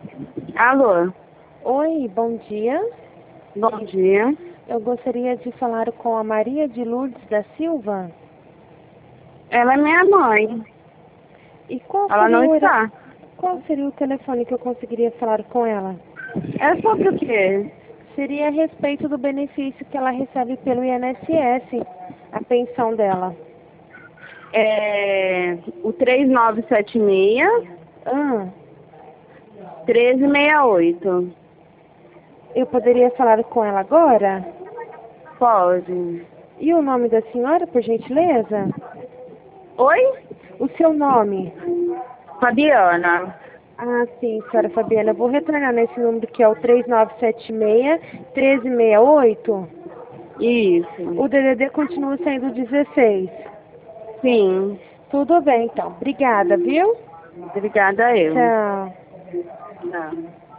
Alô, Oi, bom dia. bom dia. Eu gostaria de falar com a Maria de Lourdes da Silva. Ela é minha mãe. E qual Ela seria não está. qual seria o telefone que eu conseguiria falar com ela? É sobre o quê? Seria a respeito do benefício que ela recebe pelo INSS, a pensão dela. É o 3976 Ah, 1368. eu poderia falar com ela agora? Pode. E o nome da senhora, por gentileza? Oi? O seu nome? Fabiana. Ah, sim, senhora Fabiana. Eu vou retornar nesse número que é o 3976-1368. Isso. O DDD continua sendo 16. Sim. Tudo bem, então. Obrigada, viu? Obrigada eu. Tchau. Tá.